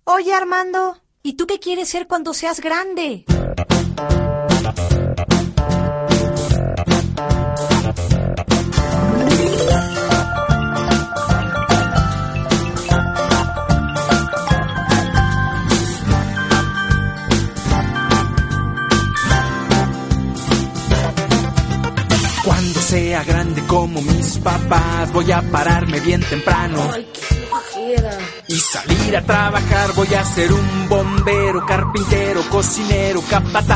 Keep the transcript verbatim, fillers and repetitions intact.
Oye, Armando, ¿y tú qué quieres ser cuando seas grande? Cuando sea grande como mis papás, voy a pararme bien temprano. Ay, qué flojera. Y salir a trabajar, voy a ser un bombero, carpintero, cocinero, capataz.